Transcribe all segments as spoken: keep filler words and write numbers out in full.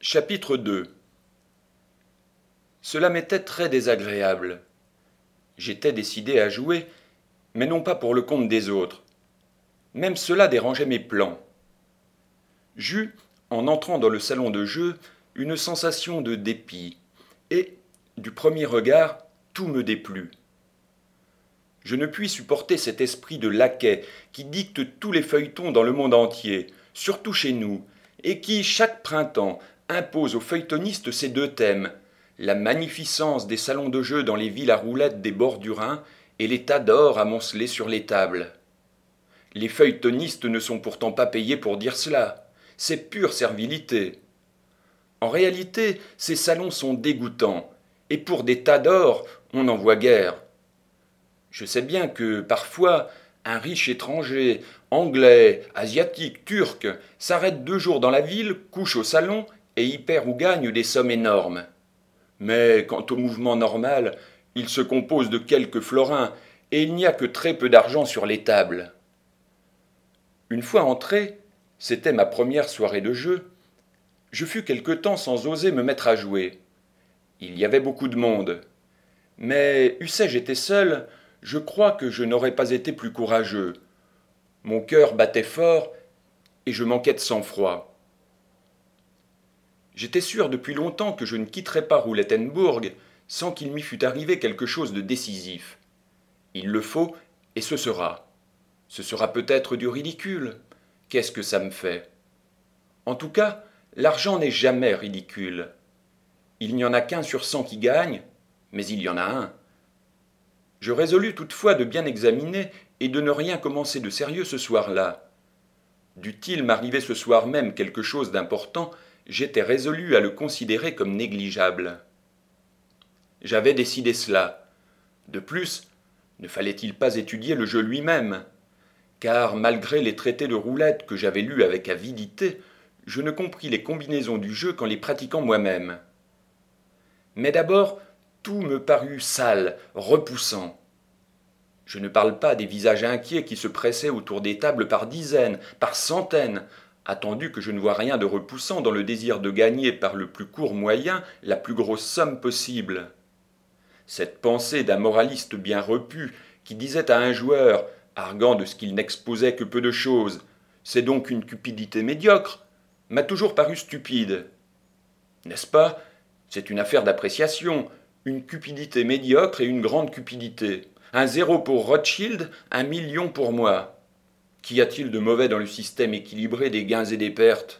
Chapitre deux. Cela m'était très désagréable. J'étais décidé à jouer, mais non pas pour le compte des autres. Même cela dérangeait mes plans. J'eus, en entrant dans le salon de jeu, une sensation de dépit, et, du premier regard, tout me déplut. Je ne puis supporter cet esprit de laquais qui dicte tous les feuilletons dans le monde entier, surtout chez nous, et qui, chaque printemps, impose aux feuilletonistes ces deux thèmes, la magnificence des salons de jeu dans les villes à roulettes des bords du Rhin et les tas d'or amoncelés sur les tables. Les feuilletonistes ne sont pourtant pas payés pour dire cela, c'est pure servilité. En réalité, ces salons sont dégoûtants, et pour des tas d'or, on n'en voit guère. Je sais bien que, parfois, un riche étranger, anglais, asiatique, turc, s'arrête deux jours dans la ville, couche au salon, et y perd ou gagne des sommes énormes. Mais quant au mouvement normal, il se compose de quelques florins, et il n'y a que très peu d'argent sur les tables. Une fois entré, c'était ma première soirée de jeu, je fus quelque temps sans oser me mettre à jouer. Il y avait beaucoup de monde. Mais eussé-je été seul, je crois que je n'aurais pas été plus courageux. Mon cœur battait fort, et je manquais de sang-froid. J'étais sûr depuis longtemps que je ne quitterais pas Roulettenbourg sans qu'il m'y fût arrivé quelque chose de décisif. Il le faut, et ce sera. Ce sera peut-être du ridicule. Qu'est-ce que ça me fait? En tout cas, l'argent n'est jamais ridicule. Il n'y en a qu'un sur cent qui gagne, mais il y en a un. Je résolus toutefois de bien examiner et de ne rien commencer de sérieux ce soir-là. Dût-il m'arriver ce soir même quelque chose d'important, j'étais résolu à le considérer comme négligeable. J'avais décidé cela. De plus, ne fallait-il pas étudier le jeu lui-même? Car malgré les traités de roulette que j'avais lus avec avidité, je ne compris les combinaisons du jeu qu'en les pratiquant moi-même. Mais d'abord, tout me parut sale, repoussant. Je ne parle pas des visages inquiets qui se pressaient autour des tables par dizaines, par centaines, attendu que je ne vois rien de repoussant dans le désir de gagner par le plus court moyen la plus grosse somme possible. Cette pensée d'un moraliste bien repu qui disait à un joueur, arguant de ce qu'il n'exposait que peu de choses, c'est donc une cupidité médiocre, m'a toujours paru stupide. N'est-ce pas? C'est une affaire d'appréciation, une cupidité médiocre et une grande cupidité. Un zéro pour Rothschild, un million pour moi. Qu'y a-t-il de mauvais dans le système équilibré des gains et des pertes?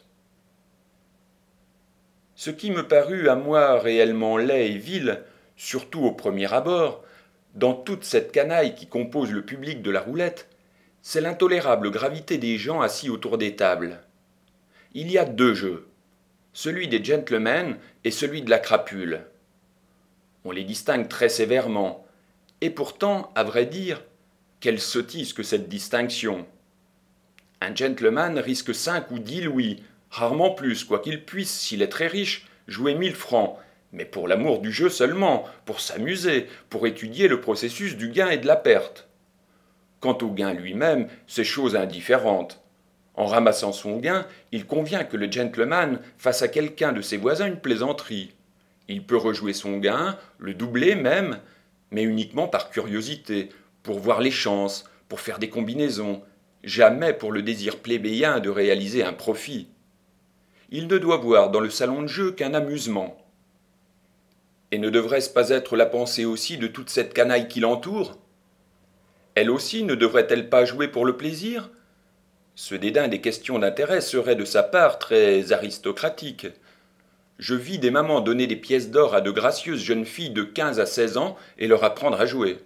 Ce qui me parut à moi réellement laid et vil, surtout au premier abord, dans toute cette canaille qui compose le public de la roulette, c'est l'intolérable gravité des gens assis autour des tables. Il y a deux jeux, celui des gentlemen et celui de la crapule. On les distingue très sévèrement, et pourtant, à vrai dire, quelle sottise que cette distinction. Un gentleman risque cinq ou dix louis, rarement plus, quoiqu'il puisse, s'il est très riche, jouer mille francs, mais pour l'amour du jeu seulement, pour s'amuser, pour étudier le processus du gain et de la perte. Quant au gain lui-même, c'est chose indifférente. En ramassant son gain, il convient que le gentleman fasse à quelqu'un de ses voisins une plaisanterie. Il peut rejouer son gain, le doubler même, mais uniquement par curiosité, pour voir les chances, pour faire des combinaisons, jamais pour le désir plébéien de réaliser un profit. Il ne doit voir dans le salon de jeu qu'un amusement. Et ne devrait-ce pas être la pensée aussi de toute cette canaille qui l'entoure? Elle aussi ne devrait-elle pas jouer pour le plaisir? Ce dédain des questions d'intérêt serait de sa part très aristocratique. Je vis des mamans donner des pièces d'or à de gracieuses jeunes filles de quinze à seize ans et leur apprendre à jouer.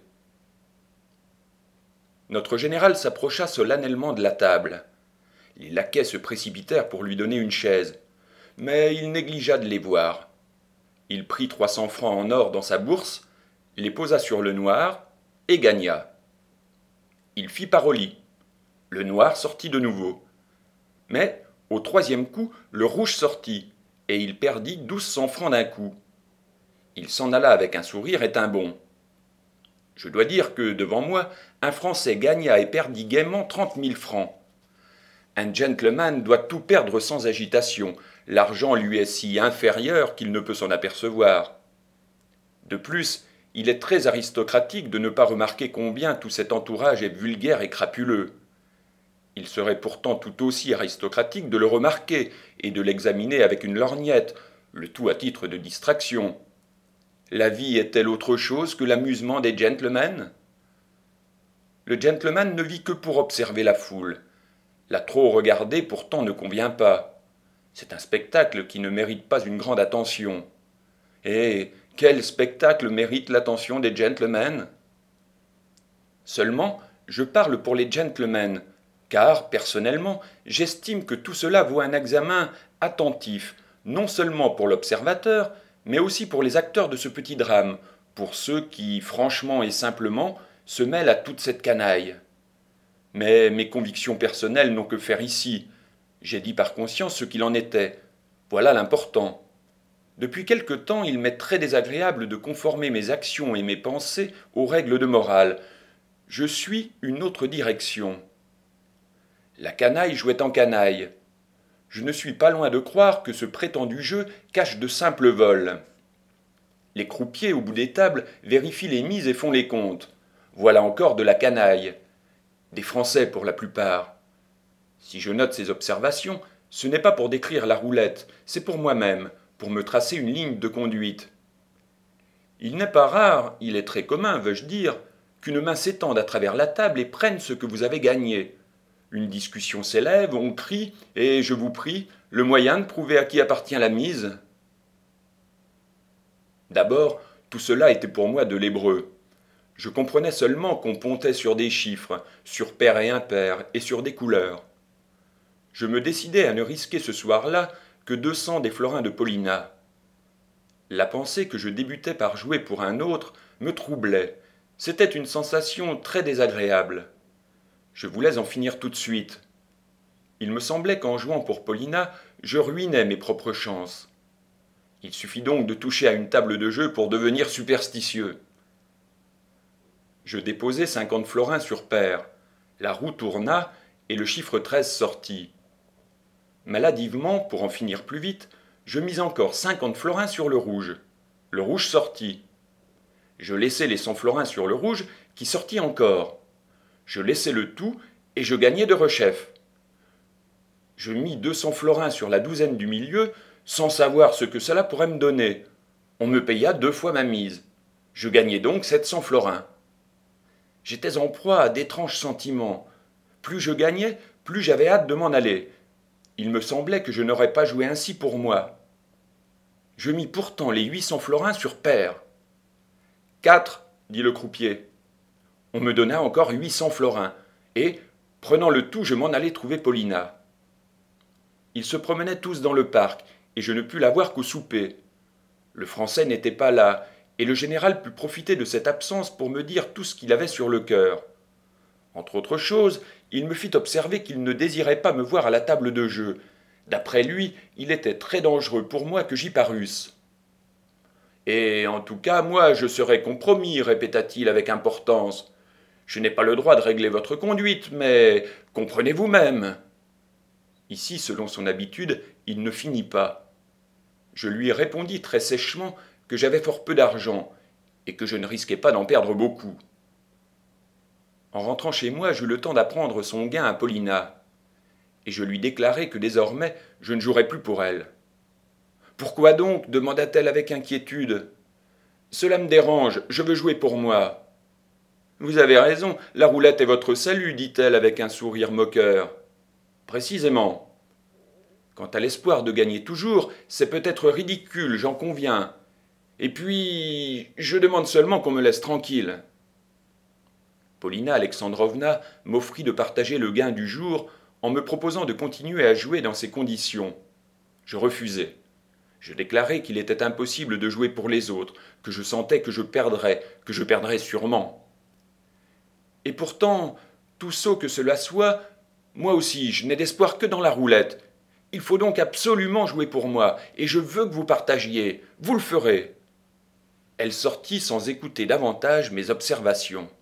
Notre général s'approcha solennellement de la table. Les laquais se précipitèrent pour lui donner une chaise, mais il négligea de les voir. Il prit trois cents francs en or dans sa bourse, les posa sur le noir et gagna. Il fit paroli. Le noir sortit de nouveau. Mais, au troisième coup, le rouge sortit, et il perdit douze cents francs d'un coup. Il s'en alla avec un sourire et un bond. Je dois dire que, devant moi, un Français gagna et perdit gaiement trente mille francs. Un gentleman doit tout perdre sans agitation. L'argent lui est si inférieur qu'il ne peut s'en apercevoir. De plus, il est très aristocratique de ne pas remarquer combien tout cet entourage est vulgaire et crapuleux. Il serait pourtant tout aussi aristocratique de le remarquer et de l'examiner avec une lorgnette, le tout à titre de distraction. La vie est-elle autre chose que l'amusement des gentlemen ? Le gentleman ne vit que pour observer la foule. La trop regarder pourtant ne convient pas. C'est un spectacle qui ne mérite pas une grande attention. Et quel spectacle mérite l'attention des gentlemen ? Seulement, je parle pour les gentlemen, car, personnellement, j'estime que tout cela vaut un examen attentif, non seulement pour l'observateur, mais aussi pour les acteurs de ce petit drame, pour ceux qui, franchement et simplement, se mêlent à toute cette canaille. Mais mes convictions personnelles n'ont que faire ici. J'ai dit par conscience ce qu'il en était. Voilà l'important. Depuis quelque temps, il m'est très désagréable de conformer mes actions et mes pensées aux règles de morale. Je suis une autre direction. La canaille jouait en canaille. Je ne suis pas loin de croire que ce prétendu jeu cache de simples vols. Les croupiers au bout des tables vérifient les mises et font les comptes. Voilà encore de la canaille. Des Français pour la plupart. Si je note ces observations, ce n'est pas pour décrire la roulette, c'est pour moi-même, pour me tracer une ligne de conduite. Il n'est pas rare, il est très commun, veux-je dire, qu'une main s'étende à travers la table et prenne ce que vous avez gagné. Une discussion s'élève, on crie, et je vous prie, le moyen de prouver à qui appartient la mise. D'abord, tout cela était pour moi de l'hébreu. Je comprenais seulement qu'on pontait sur des chiffres, sur pair et impair, et sur des couleurs. Je me décidai à ne risquer ce soir-là que deux cents des florins de Paulina. La pensée que je débutais par jouer pour un autre me troublait. C'était une sensation très désagréable. Je voulais en finir tout de suite. Il me semblait qu'en jouant pour Paulina, je ruinais mes propres chances. Il suffit donc de toucher à une table de jeu pour devenir superstitieux. Je déposai cinquante florins sur pair. La roue tourna et le chiffre treize sortit. Maladivement, pour en finir plus vite, je mis encore cinquante florins sur le rouge. Le rouge sortit. Je laissai les cent florins sur le rouge, qui sortit encore. Je laissai le tout, et je gagnai de rechef. Je mis deux cents florins sur la douzaine du milieu, sans savoir ce que cela pourrait me donner. On me paya deux fois ma mise. Je gagnai donc sept cents florins. J'étais en proie à d'étranges sentiments. Plus je gagnais, plus j'avais hâte de m'en aller. Il me semblait que je n'aurais pas joué ainsi pour moi. Je mis pourtant les huit cents florins sur pair. Quatre, dit le croupier. On me donna encore huit cents florins, et, prenant le tout, je m'en allai trouver Paulina. Ils se promenaient tous dans le parc, et je ne pus la voir qu'au souper. Le Français n'était pas là, et le général put profiter de cette absence pour me dire tout ce qu'il avait sur le cœur. Entre autres choses, il me fit observer qu'il ne désirait pas me voir à la table de jeu. D'après lui, il était très dangereux pour moi que j'y parusse. Et en tout cas, moi, je serais compromis, répéta-t-il avec importance. Je n'ai pas le droit de régler votre conduite, mais comprenez vous-même. Ici, selon son habitude, il ne finit pas. Je lui répondis très sèchement que j'avais fort peu d'argent, et que je ne risquais pas d'en perdre beaucoup. En rentrant chez moi, j'eus le temps d'apprendre son gain à Paulina, et je lui déclarai que désormais je ne jouerais plus pour elle. « Pourquoi donc » demanda-t-elle avec inquiétude. « Cela me dérange, je veux jouer pour moi. »« Vous avez raison, la roulette est votre salut, dit-elle avec un sourire moqueur. »« Précisément. Quant à l'espoir de gagner toujours, c'est peut-être ridicule, j'en conviens. Et puis, je demande seulement qu'on me laisse tranquille. » Paulina Alexandrovna m'offrit de partager le gain du jour en me proposant de continuer à jouer dans ces conditions. Je refusai. Je déclarai qu'il était impossible de jouer pour les autres, que je sentais que je perdrais, que je perdrais sûrement. Et pourtant, tout sot que cela soit, moi aussi, je n'ai d'espoir que dans la roulette. Il faut donc absolument jouer pour moi, et je veux que vous partagiez. Vous le ferez. Elle sortit sans écouter davantage mes observations.